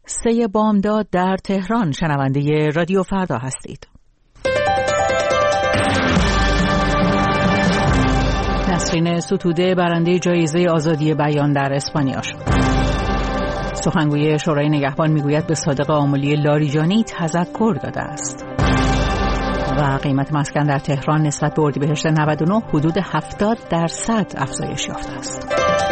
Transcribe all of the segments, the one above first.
3 بامداد در تهران. شنونده رادیو فردا هستید. نسرین ستوده برنده جایزه آزادی بیان در اسپانیا شد. سخنگوی شورای نگهبان میگوید به صادق آملی لاریجانی تذکر داده است. و قیمت مسکن در تهران نسبت به اردیبهشت 99 حدود 70% افزایش یافته است.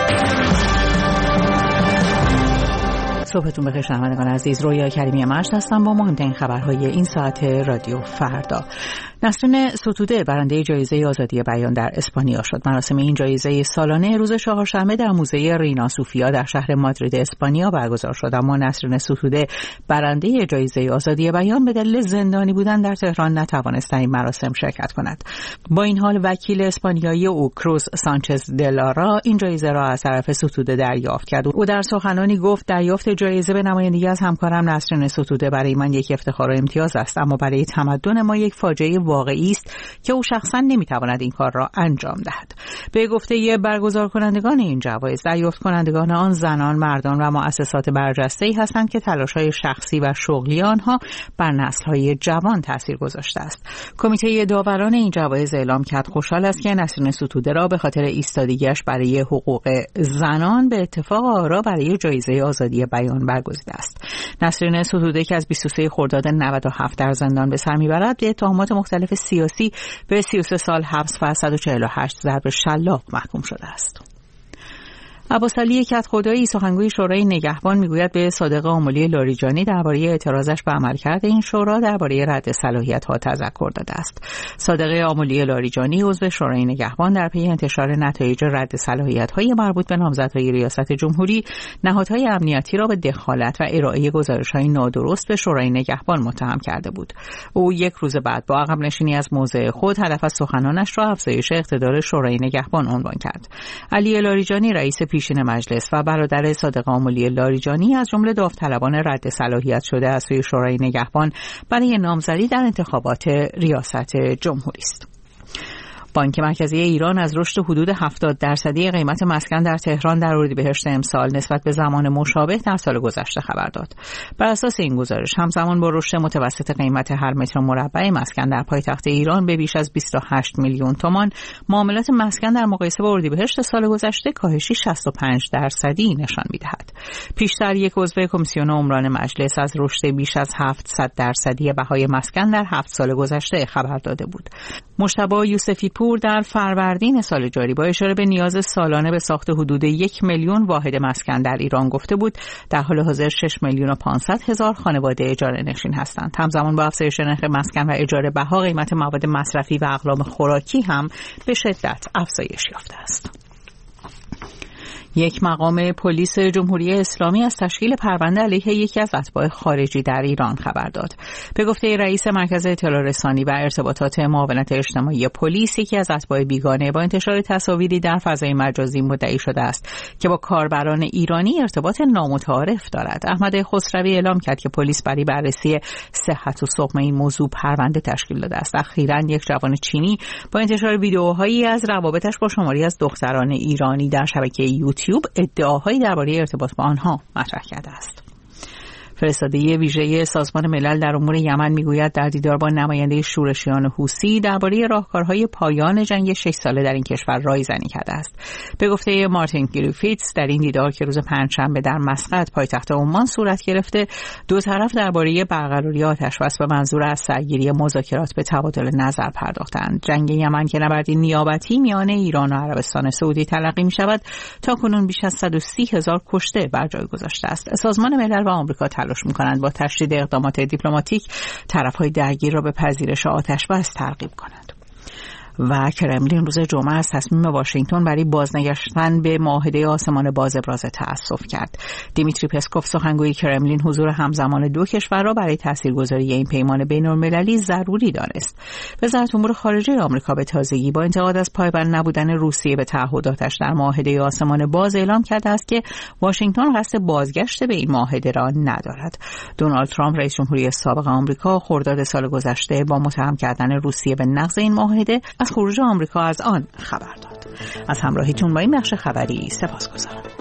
صبحتون بخیر شنوندگان عزیز. رویا کریمی مشت هستم با مهمترین خبرهای این ساعت رادیو فردا. نسرین ستوده برنده جایزه آزادی بیان در اسپانیا شد. مراسم این جایزه سالانه روز چهارشنبه در موزه رینا سوفیا در شهر مادرید اسپانیا برگزار شد، اما نسرین ستوده برنده جایزه آزادی بیان به دلیل زندانی بودن در تهران نتوانست در این مراسم شرکت کند. با این حال وکیل اسپانیایی او کروز سانچز دلارا این جایزه را از طرف ستوده دریافت کرد. او در سخنانی گفت دریافت جایزه به نمایندگی از همکارم نسرین ستوده برای من یک افتخار و امتیاز است، اما برای تمدن ما یک فاجعه واقعی است که او شخصا نمیتواند این کار را انجام دهد. به گفته برگزار کنندگان این جوایز، دریافت کنندگان آن زنان، مردان و مؤسسات برجسته‌ای هستند که تلاش‌های شخصی و شغلی آنها بر نسل‌های جوان تاثیر گذاشته است. کمیته داوران این جوایز اعلام کرد خوشحال است که نسرین ستوده را به خاطر ایستادگیش برای حقوق زنان به اتفاق آرا برای جایزه آزادی بیان برگزیده است. نسرین ستوده که از 23 خرداد 97 در زندان به سر میبرد به اتهامات مختلف سیاسی به 33 سال حبس و 148 ضرب شلاق محکوم شده است. عباسعلی کدخدایی سخنگوی شورای نگهبان میگوید به صادق آملی لاریجانی درباره اعتراضش به عملکرد این شورا درباره رد صلاحیت‌ها تذکر داده است. صادق آملی لاریجانی عضو شورای نگهبان در پی انتشار نتایج رد صلاحیت‌های مربوط به نامزدهای ریاست جمهوری نهادهای امنیتی را به دخالت و ارائه گزارش‌های نادرست به شورای نگهبان متهم کرده بود. او یک روز بعد با عقب نشینی از موضع خود هدف از سخنانش را افزایش اقتدار شورای نگهبان عنوان کرد. علی لاریجانی رئیس پیشین مجلس و برادر صادق آملی لاریجانی از جمله داوطلبان رد صلاحیت شده از سوی شورای نگهبان برای نامزدی در انتخابات ریاست جمهوری است. بانک مرکزی ایران از رشد حدود 70% قیمت مسکن در تهران در اردیبهشت امسال نسبت به زمان مشابه در سال گذشته خبر داد. بر اساس این گزارش همزمان با رشد متوسط قیمت هر متر مربع مسکن در پایتخت ایران به بیش از 28 میلیون تومان، معاملات مسکن در مقایسه با اردیبهشت سال گذشته کاهشی 65% نشان می‌دهد. پیشتر یک عضو کمیسیون عمران مجلس از رشد بیش از 700% بهای مسکن در 7 سال گذشته خبر داده بود. مجتبی یوسفی پور در فروردین سال جاری با اشاره به نیاز سالانه به ساخت حدود 1 میلیون واحد مسکن در ایران گفته بود در حال حاضر 6,500,000 خانواده اجاره نشین هستند. همزمان با افزایش نرخ مسکن و اجاره بها، قیمت مواد مصرفی و اقلام خوراکی هم به شدت افزایش یافته است. یک مقام پلیس جمهوری اسلامی از تشکیل پرونده علیه یکی از اتباع خارجی در ایران خبر داد. به گفته رئیس مرکز اطلاع رسانی و ارتباطات معاونت اجتماعی پلیس، یکی از اتباع بیگانه با انتشار تصاویری در فضای مجازی مدعی شده است که با کاربران ایرانی ارتباط نامتعارف دارد. احمد خسروی اعلام کرد که پلیس برای بررسی صحت و سقم این موضوع پرونده تشکیل داده است. اخیراً یک جوان چینی با انتشار ویدیوهایی از روابطش با شماری از دختران ایرانی در شبکه یوتیوب ادعاهایی درباره ارتباط با آنها مطرح کرده است. فرستاده ویژه سازمان ملل در امور یمن میگوید در دیدار با نماینده شورشیان حوثی درباره راهکارهای پایان جنگ 6 ساله در این کشور رایزنی کرده است. به گفته مارتین گریفیتس در این دیدار که روز پنجشنبه در مسقط پایتخت عمان صورت گرفته، دو طرف درباره برقراری آتش‌بس به منظور از سرگیری مذاکرات به تبادل نظر پرداختند. جنگ یمن که نبردی نیابتی میان ایران و عربستان سعودی تلقی می‌شود، تاکنون بیش از 130,000 کشته بر جای گذاشته است. سازمان ملل و آمریکا تلاش می‌کنند با تشدید اقدامات دیپلماتیک طرف‌های درگیر را به پذیرش آتش‌بس ترغیب کنند. و کرملین روز جمعه از تصمیم واشنگتن برای بازنگشتن به معاهده آسمان باز ابراز تأسف کرد. دیمیتری پسکوف سخنگوی کرملین حضور همزمان دو کشور را برای تاثیرگذاری این پیمان بین‌المللی ضروری دانست. وزارت امور خارجه آمریکا به تازگی با انتقاد از پایبند نبودن روسیه به تعهداتش در معاهده آسمان باز اعلام کرده است که واشنگتن قصد بازگشت به این معاهده را ندارد. دونالد ترامپ رئیس جمهوری سابق آمریکا خرداد سال گذشته با متهم کردن روسیه به نقض این معاهده از خروج آمریکا از آن خبر داد. از همراهیتون با این بخش خبری سپاسگزارم.